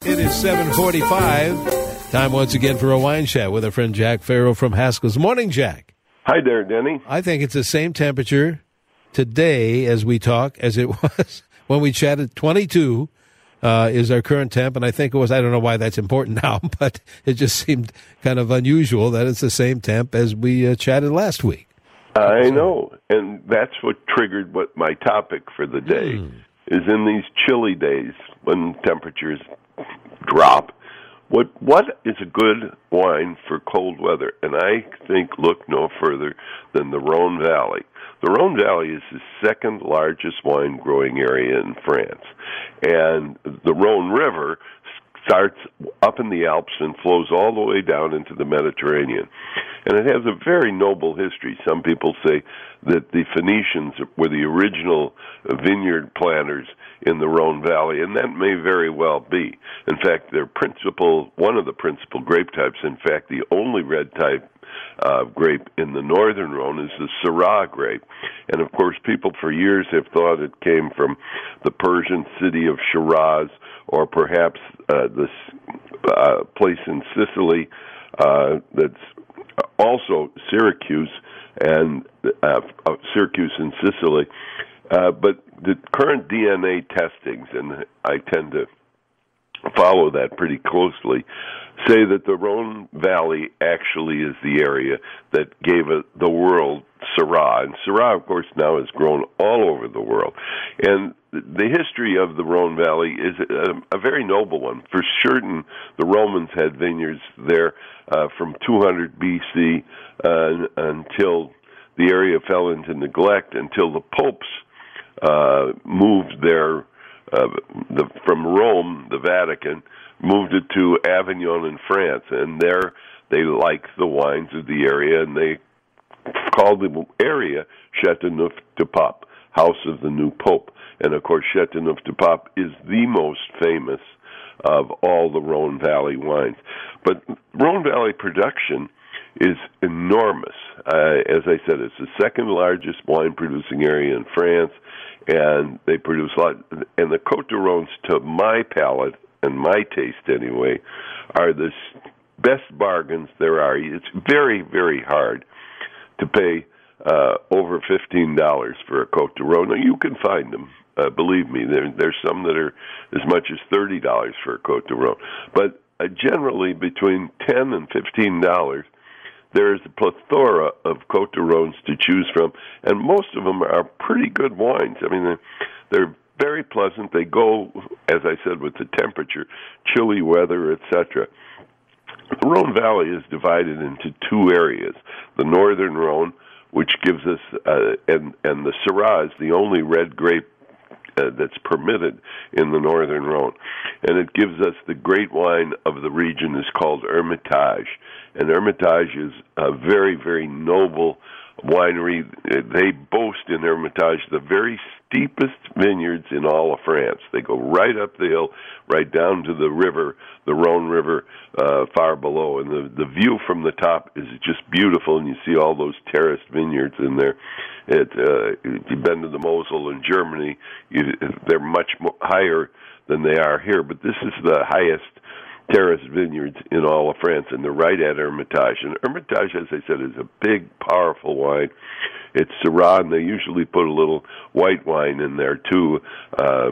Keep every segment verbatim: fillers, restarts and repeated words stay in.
It is seven forty-five. Time once again for a wine chat with our friend Jack Farrell from Haskell's. Morning, Jack. Hi there, Denny. I think it's the same temperature today as we talk as it was when we chatted. twenty-two uh, is our current temp, and I think it was, I don't know why that's important now, but it just seemed kind of unusual that it's the same temp as we uh, chatted last week. I know, and that's what triggered what my topic for the day mm. is in these chilly days when temperatures drop. What what is a good wine for cold weather? And I think look no further than the Rhone Valley. The Rhone Valley is the second largest wine growing area in France, and the Rhone River starts up in the Alps and flows all the way down into the Mediterranean. And it has a very noble history. Some people say that the Phoenicians were the original vineyard planters in the Rhone Valley, and that may very well be. In fact, their principal, one of the principal grape types, in fact, the only red type uh, grape in the northern Rhone is the Syrah grape. And, of course, people for years have thought it came from the Persian city of Shiraz, or perhaps uh, this uh, place in Sicily uh, that's also Syracuse, and uh, uh, Syracuse in Sicily. Uh, but the current D N A testings, and I tend to follow that pretty closely, say that the Rhone Valley actually is the area that gave it the world Syrah. And Syrah, of course, now has grown all over the world. And the history of the Rhone Valley is a, a very noble one. For certain, the Romans had vineyards there uh, from two hundred B C uh, until the area fell into neglect, until the popes uh, moved there uh, the, from Rome, the Vatican, moved it to Avignon in France. And there they liked the wines of the area, and they called the area Châteauneuf-du-Pape, House of the New Pope. And, of course, Châteauneuf-du-Pape is the most famous of all the Rhone Valley wines. But Rhone Valley production is enormous. Uh, as I said, it's the second largest wine-producing area in France, and they produce a lot. And the Côtes du Rhône, to my palate, and my taste anyway, are the best bargains there are. It's very, very hard to pay uh, over fifteen dollars for a Côtes du Rhône. Now, you can find them. Uh, believe me, there, there's some that are as much as thirty dollars for a Côtes du Rhône. But uh, generally, between ten and fifteen dollars, there's a plethora of Côtes du Rhônes to choose from, and most of them are pretty good wines. I mean, they're, they're very pleasant. They go, as I said, with the temperature, chilly weather, et cetera. The Rhone Valley is divided into two areas. The northern Rhone, which gives us, uh, and, and the Syrah is the only red grape Uh, that's permitted in the northern Rhone. And it gives us the great wine of the region is called Hermitage. And Hermitage is a very, very noble winery. They boast in Hermitage the very steepest vineyards in all of France. They go right up the hill, right down to the river, the Rhone River, uh, far below. And the, the view from the top is just beautiful, and you see all those terraced vineyards in there. It, uh, if you've been to the Mosel in Germany, you, they're much more higher than they are here, but this is the highest terraced vineyards in all of France, and they're right at Hermitage. And Hermitage, as I said, is a big, powerful wine. It's Syrah, and they usually put a little white wine in there, too. Uh,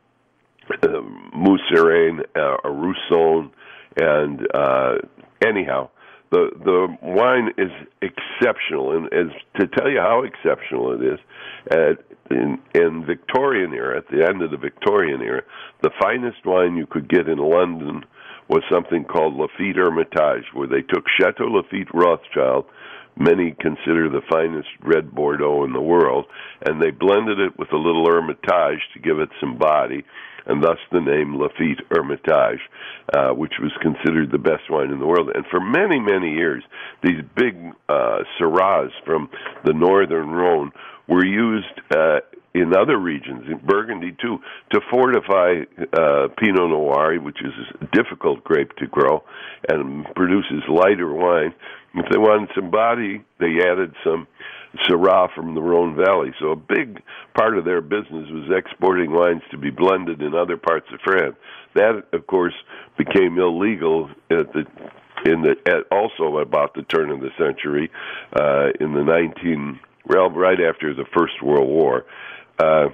uh, Mousserraine, uh, a Rousson, and uh, anyhow, the the wine is exceptional. And as to tell you how exceptional it is, at, in, in Victorian era, at the end of the Victorian era, the finest wine you could get in London was something called Lafite Hermitage, where they took Chateau Lafite Rothschild, many consider the finest red Bordeaux in the world, and they blended it with a little Hermitage to give it some body, and thus the name Lafite Hermitage, uh, which was considered the best wine in the world. And for many, many years, these big uh, Syrahs from the northern Rhone were used uh, in other regions, in Burgundy too, to fortify uh, Pinot Noir, which is a difficult grape to grow and produces lighter wine. If they wanted some body, they added some Syrah from the Rhone Valley. So a big part of their business was exporting wines to be blended in other parts of France. That, of course, became illegal at the in the at also about the turn of the century, uh, in the nineteen well right after the First World War, uh,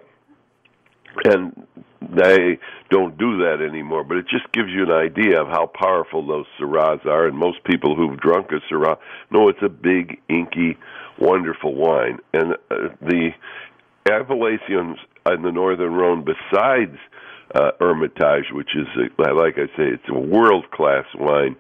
and they don't do that anymore. But it just gives you an idea of how powerful those Syrahs are. And most people who've drunk a Syrah know it's a big, inky, wonderful wine. And uh, the appellations in the Northern Rhone, besides uh, Hermitage, which is, a, like I say, it's a world-class wine,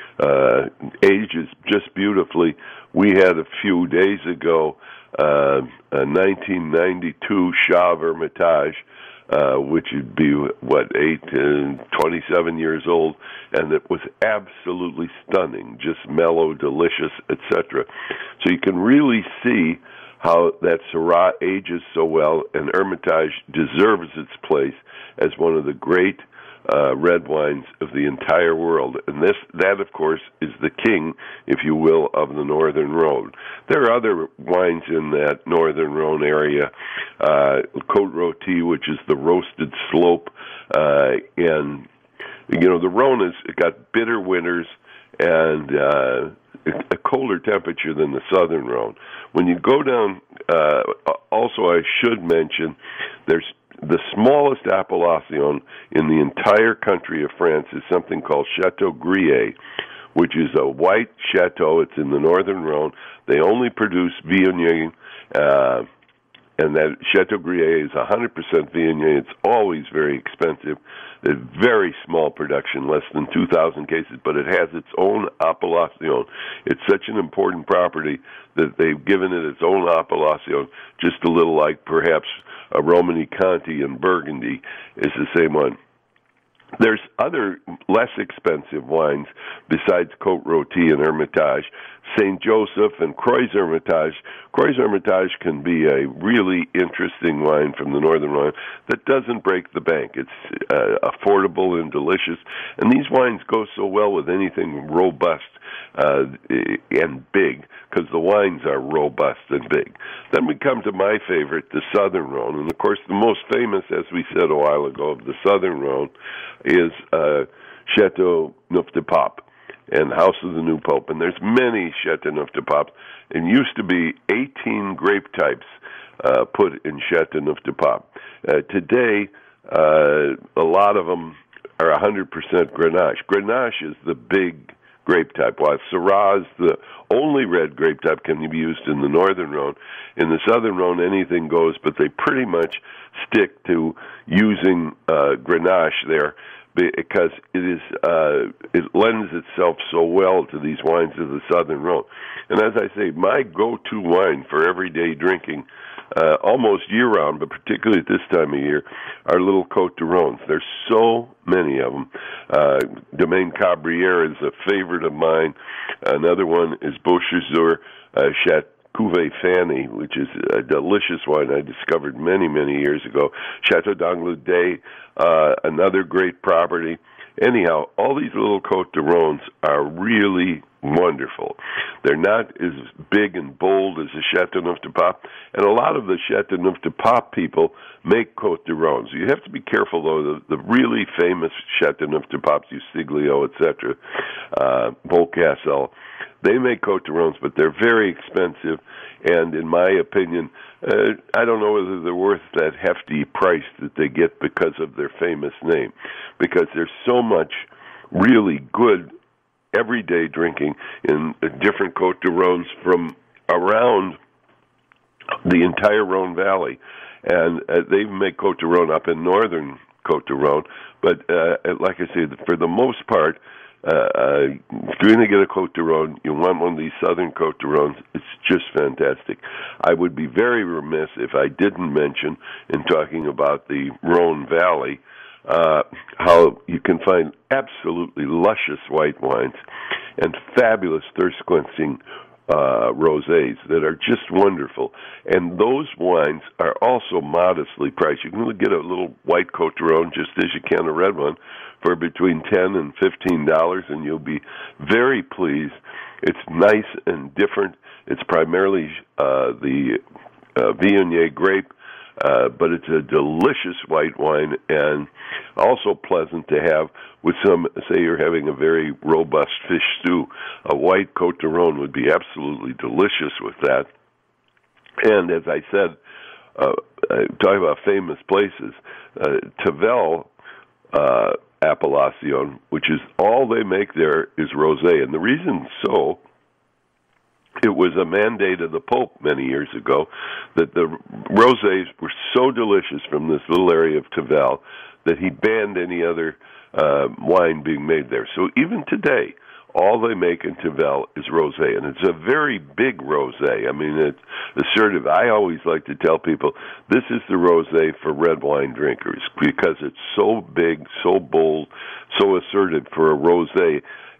uh, ages just beautifully. We had a few days ago uh, a nineteen ninety-two Chave Hermitage, uh, which would be, what, eight and twenty-seven years old, and it was absolutely stunning, just mellow, delicious, et cetera. So you can really see how that Syrah ages so well, and Hermitage deserves its place as one of the great uh, red wines of the entire world. And this, that, of course, is the king, if you will, of the Northern Rhone. There are other wines in that Northern Rhone area, uh, Côte Rôtie, which is the roasted slope, uh, and, you know, the Rhone has got bitter winters and uh, a colder temperature than the Southern Rhone. When you go down, uh, also I should mention, there's the smallest appellation in the entire country of France is something called Chateau Grillet, which is a white chateau. It's in the Northern Rhone. They only produce Viognier, uh, and that Chateau Grillet is one hundred percent Viognier. It's always very expensive. A very small production, less than two thousand cases, but it has its own appellation. It's such an important property that they've given it its own appellation, just a little like perhaps a Romani Conti in Burgundy is the same one. There's other less expensive wines besides Côte Rôtie and Hermitage, Saint Joseph and Croix Hermitage. Croix Hermitage can be a really interesting wine from the Northern Rhone that doesn't break the bank. It's uh, affordable and delicious, and these wines go so well with anything robust uh, and big, because the wines are robust and big. Then we come to my favorite, the Southern Rhone, and of course the most famous, as we said a while ago, of the Southern Rhone is uh, Chateau Neuf de Pape and House of the New Pope. And there's many Chateau Neuf de Pape. It used to be eighteen grape types uh, put in Chateau Neuf de Pape. Uh, today, uh, a lot of them are one hundred percent Grenache. Grenache is the big grape type, while Syrah is the only red grape type can be used in the Northern Rhone. In the Southern Rhone, anything goes, but they pretty much stick to using uh, Grenache there because it is uh, it lends itself so well to these wines of the Southern Rhone. And as I say, my go-to wine for everyday drinking, uh, almost year-round, but particularly at this time of year, are little Côte de Rhônes. There's so many of them. Uh, Domaine Cabrières is a favorite of mine. Another one is Beauchesur uh, Chat Cuvée Fanny, which is a delicious wine I discovered many, many years ago. Chateau d'Angleterre, uh, another great property. Anyhow, all these little Côte de Rhônes are really wonderful. They're not as big and bold as the Chateau Neuf de Pape, and a lot of the Chateau Neuf de Pape people make Côte de Rhônes. You have to be careful, though. The, the really famous Chateau Neuf de Pape, Usiglio, et cetera, uh, Beaucastel, they make Côte de Rhônes, but they're very expensive, and in my opinion, uh, I don't know whether they're worth that hefty price that they get because of their famous name, because there's so much really good everyday drinking in different Côte de Rhônes from around the entire Rhone Valley. And uh, they make Côte de Rhône up in northern Côte de Rhône, but uh, like I said, for the most part, uh, uh, if you're going to get a Côte de Rhône, you want one of these southern Côte de Rhônes. It's just fantastic. I would be very remiss if I didn't mention, in talking about the Rhone Valley, Uh, how you can find absolutely luscious white wines and fabulous thirst-quenching uh, rosés that are just wonderful. And those wines are also modestly priced. You can get a little white Côte d'Or just as you can a red one for between ten and fifteen dollars, and you'll be very pleased. It's nice and different. It's primarily uh, the uh, Viognier grape, uh, but it's a delicious white wine and also pleasant to have with some, say you're having a very robust fish stew. A white Côte d'Or would be absolutely delicious with that. And as I said, uh, talking about famous places, uh, Tavel uh, Appellation, which is all they make there, is rosé. And the reason so, it was a mandate of the Pope many years ago that the rosés were so delicious from this little area of Tavel that he banned any other uh, wine being made there. So even today, all they make in Tavel is rosé, and it's a very big rosé. I mean, it's assertive. I always like to tell people this is the rosé for red wine drinkers because it's so big, so bold, so assertive for a rosé.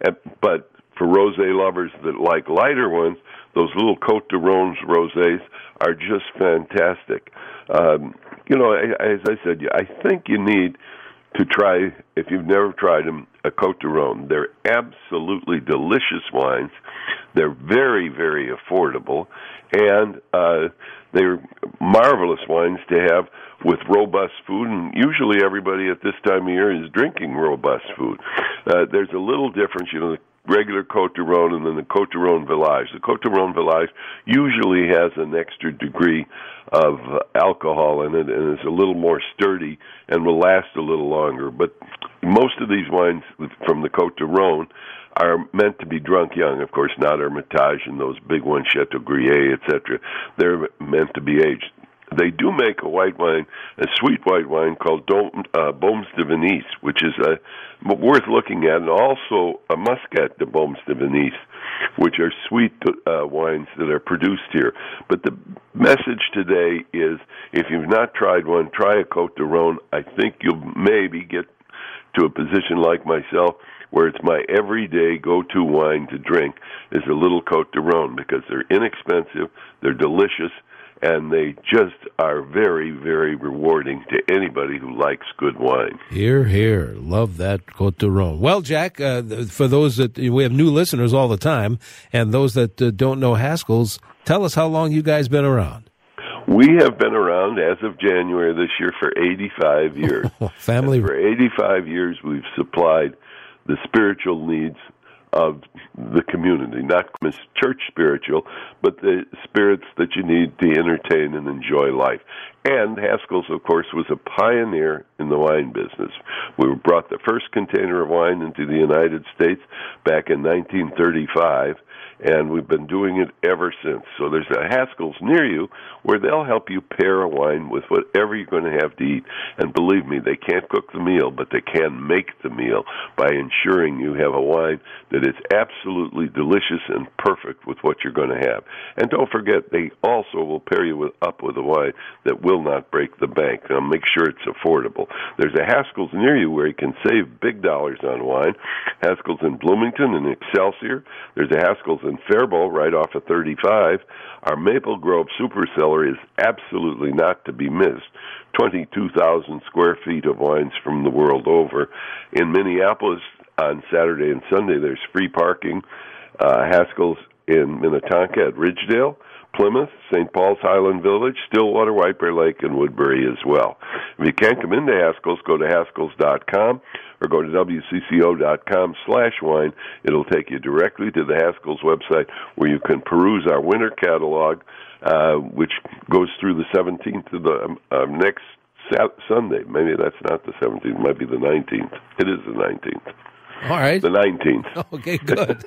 But for rosé lovers that like lighter ones, those little Côte d'Or rosés are just fantastic. Um, you know, as I said, I think you need to try, if you've never tried them, a Côte d'Or. They're absolutely delicious wines. They're very, very affordable, and uh, they're marvelous wines to have with robust food, and usually everybody at this time of year is drinking robust food. Uh, there's a little difference, you know, the regular Côte d'Or and then the Côte d'Or Village. The Côte d'Or Village usually has an extra degree of alcohol in it and is a little more sturdy and will last a little longer. But most of these wines from the Côte d'Or are meant to be drunk young. Of course, not Hermitage and those big ones, Chateau Gruyère, et cetera. They're meant to be aged. They do make a white wine, a sweet white wine called Dom, uh, Beaumes de Venise, which is uh, worth looking at, and also a Muscat de Beaumes de Venise, which are sweet uh, wines that are produced here. But the message today is, if you've not tried one, try a Côte d'Or. I think you'll maybe get to a position like myself where it's my everyday go-to wine to drink is a little Côte d'Or, because they're inexpensive, they're delicious, and they just are very, very rewarding to anybody who likes good wine. Hear, hear. Love that Côte d'Or. Well, Jack, uh, for those that, we have new listeners all the time, and those that uh, don't know Haskell's, tell us how long you guys been around. We have been around as of January this year for eighty-five years. Family. And for eighty-five years, we've supplied the spiritual needs of the community, not church spiritual, but the spirits that you need to entertain and enjoy life. And Haskell's, of course, was a pioneer in the wine business. We brought the first container of wine into the United States back in nineteen thirty-five, and we've been doing it ever since. So there's a Haskell's near you where they'll help you pair a wine with whatever you're going to have to eat. And believe me, they can't cook the meal, but they can make the meal by ensuring you have a wine that is absolutely delicious and perfect with what you're going to have. And don't forget, they also will pair you with, up with a wine that will not break the bank. Now, make sure it's affordable. There's a Haskell's near you where you can save big dollars on wine. Haskell's in Bloomington and Excelsior. There's a Haskell's in Faribault right off of thirty-five. Our Maple Grove Super Cellar is absolutely not to be missed. twenty-two thousand square feet of wines from the world over. In Minneapolis on Saturday and Sunday, there's free parking. Uh, Haskell's in Minnetonka at Ridgedale, Plymouth, Saint Paul's Highland Village, Stillwater, White Bear Lake, and Woodbury as well. If you can't come into Haskell's, go to Haskell's dot com or go to W C C O dot com slash wine. It'll take you directly to the Haskell's website where you can peruse our winter catalog, uh, which goes through the seventeenth of the um, uh, next Sat- Sunday. Maybe that's not the seventeenth. It might be the nineteenth. It is the nineteenth. All right. The nineteenth. Okay, good.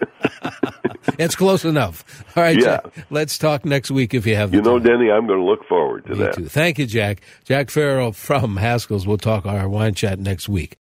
It's close enough. All right, yeah. Jack. Let's talk next week if you have the You know, time. Denny, I'm going to look forward to Me that. too. Thank you, Jack. Jack Farrell from Haskell's. We'll talk our wine chat next week.